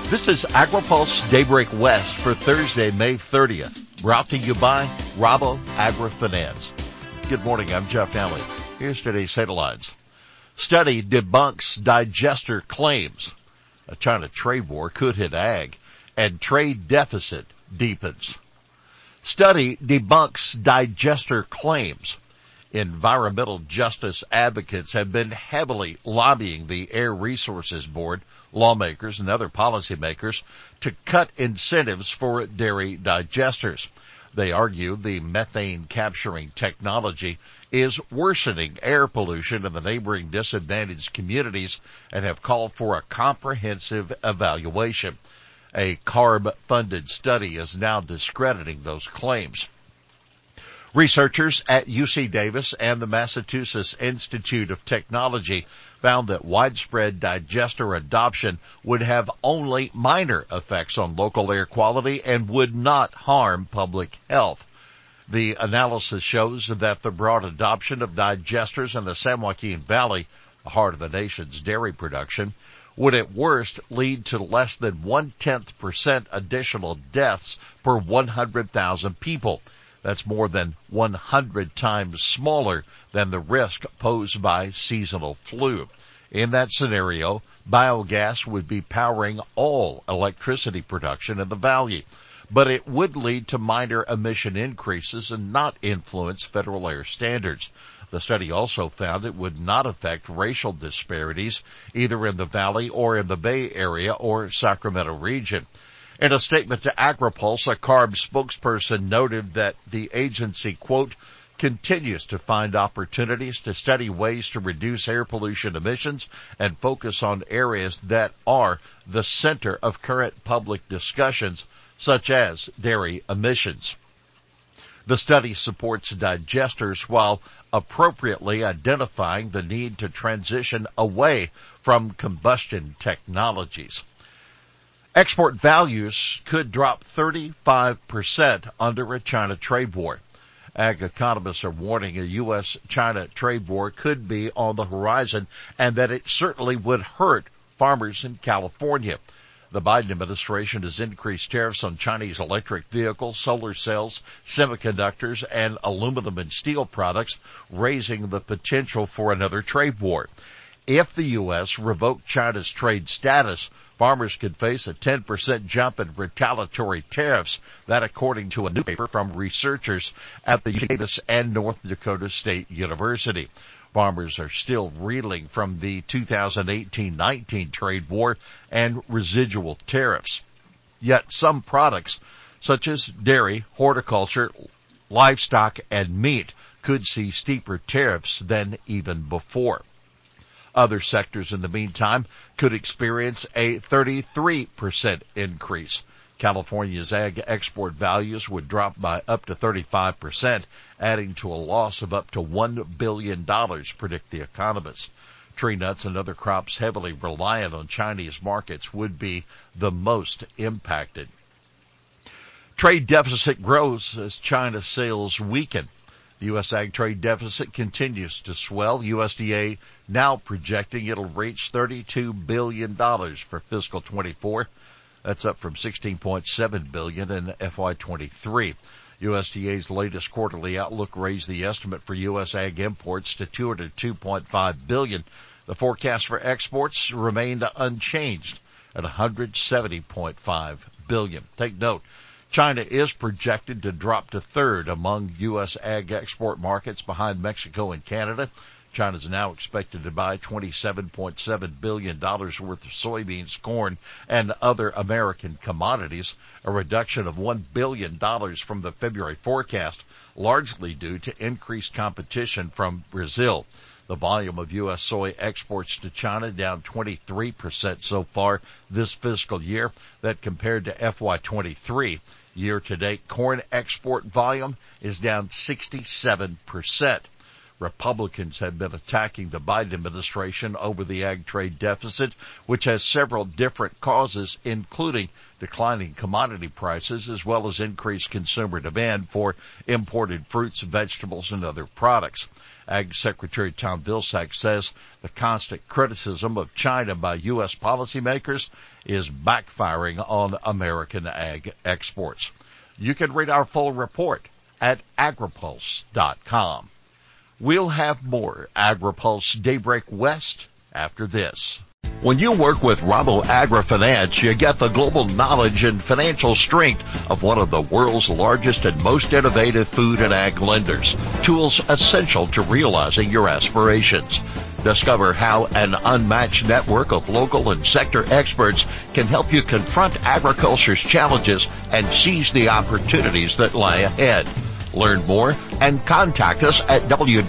This is AgriPulse Daybreak West for Thursday, May 30th. Brought to you by Rabo AgriFinance. Good morning, I'm Jeff Daly. Here's today's headlines. Study debunks digester claims. A China trade war could hit ag, and trade deficit deepens. Study debunks digester claims. Environmental justice advocates have been heavily lobbying the Air Resources Board, lawmakers, and other policymakers to cut incentives for dairy digesters. They argue the methane capturing technology is worsening air pollution in the neighboring disadvantaged communities and have called for a comprehensive evaluation. A CARB-funded study is now discrediting those claims. Researchers at UC Davis and the Massachusetts Institute of Technology found that widespread digester adoption would have only minor effects on local air quality and would not harm public health. The analysis shows that the broad adoption of digesters in the San Joaquin Valley, the heart of the nation's dairy production, would at worst lead to less than 0.1% additional deaths per 100,000 people. That's more than 100 times smaller than the risk posed by seasonal flu. In that scenario, biogas would be powering all electricity production in the valley, but it would lead to minor emission increases and not influence federal air standards. The study also found it would not affect racial disparities either in the valley or in the Bay Area or Sacramento region. In a statement to AgriPulse, a CARB spokesperson noted that the agency, quote, continues to find opportunities to study ways to reduce air pollution emissions and focus on areas that are the center of current public discussions, such as dairy emissions. The study supports digesters while appropriately identifying the need to transition away from combustion technologies. Export values could drop 35% under a China trade war. Ag economists are warning a U.S.-China trade war could be on the horizon and that it certainly would hurt farmers in California. The Biden administration has increased tariffs on Chinese electric vehicles, solar cells, semiconductors, and aluminum and steel products, raising the potential for another trade war. If the U.S. revoked China's trade status, farmers could face a 10% jump in retaliatory tariffs. That according to a new paper from researchers at the UC Davis and North Dakota State University. Farmers are still reeling from the 2018-19 trade war and residual tariffs. Yet some products, such as dairy, horticulture, livestock, and meat, could see steeper tariffs than even before. Other sectors, in the meantime, could experience a 33% increase. California's ag export values would drop by up to 35%, adding to a loss of up to $1 billion, predict the economists. Tree nuts and other crops heavily reliant on Chinese markets would be the most impacted. Trade deficit grows as China sales weaken. The U.S. ag trade deficit continues to swell. USDA now projecting it'll reach $32 billion for fiscal 24. That's up from $16.7 billion in FY23. USDA's latest quarterly outlook raised the estimate for U.S. ag imports to $202.5 billion. The forecast for exports remained unchanged at $170.5 billion. Take note. China is projected to drop to third among U.S. ag export markets behind Mexico and Canada. China is now expected to buy $27.7 billion worth of soybeans, corn, and other American commodities, a reduction of $1 billion from the February forecast, largely due to increased competition from Brazil. The volume of U.S. soy exports to China down 23% so far this fiscal year. That compared to FY23. Year-to-date corn export volume is down 67%. Republicans have been attacking the Biden administration over the ag trade deficit, which has several different causes, including declining commodity prices as well as increased consumer demand for imported fruits, vegetables, and other products. Ag Secretary Tom Vilsack says the constant criticism of China by U.S. policymakers is backfiring on American ag exports. You can read our full report at agripulse.com. We'll have more AgriPulse Daybreak West after this. When you work with Rabo AgriFinance, you get the global knowledge and financial strength of one of the world's largest and most innovative food and ag lenders. Tools essential to realizing your aspirations. Discover how an unmatched network of local and sector experts can help you confront agriculture's challenges and seize the opportunities that lie ahead. Learn more and contact us at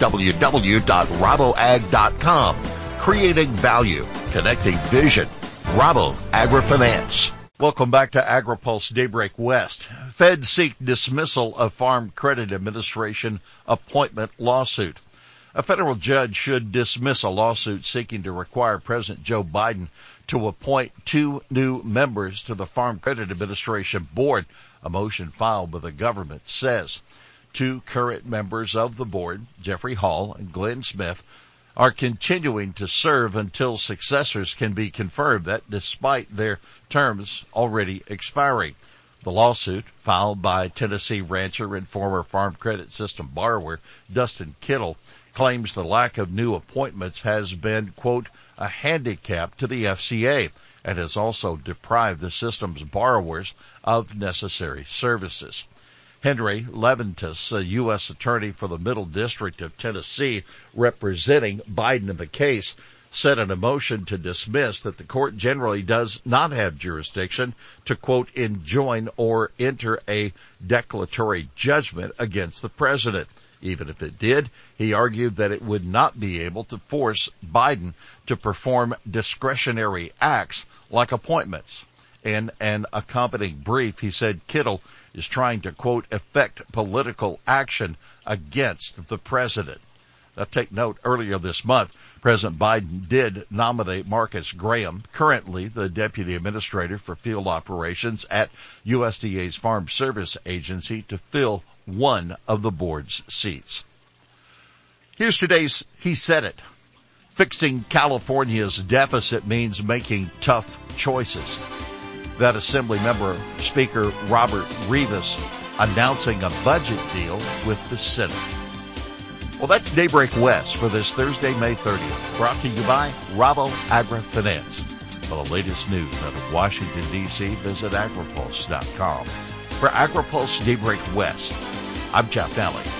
www.raboag.com. Creating value, connecting vision. Rabo AgriFinance. Welcome back to AgriPulse Daybreak West. Feds seek dismissal of Farm Credit Administration appointment lawsuit. A federal judge should dismiss a lawsuit seeking to require President Joe Biden to appoint 2 new members to the Farm Credit Administration board. A motion filed by the government says 2 current members of the board, Jeffrey Hall and Glenn Smith, are continuing to serve until successors can be confirmed, that despite their terms already expiring. The lawsuit, filed by Tennessee rancher and former Farm Credit System borrower Dustin Kittle, claims the lack of new appointments has been, quote, a handicap to the FCA and has also deprived the system's borrowers of necessary services. Henry Leventis, a U.S. attorney for the Middle District of Tennessee representing Biden in the case, said in a motion to dismiss that the court generally does not have jurisdiction to, quote, enjoin or enter a declaratory judgment against the president. Even if it did, he argued that it would not be able to force Biden to perform discretionary acts like appointments. In an accompanying brief, he said Kittle is trying to, quote, effect political action against the president. Now, take note, earlier this month, President Biden did nominate Marcus Graham, currently the Deputy Administrator for Field Operations at USDA's Farm Service Agency, to fill one of the board's seats. Here's today's He Said It. Fixing California's deficit means making tough choices. That Assembly member Speaker Robert Rivas announcing a budget deal with the Senate. Well, that's Daybreak West for this Thursday, May 30th. Brought to you by Rabo AgriFinance. For the latest news out of Washington, D.C., visit agripulse.com. For AgriPulse Daybreak West, I'm Jeff Daly.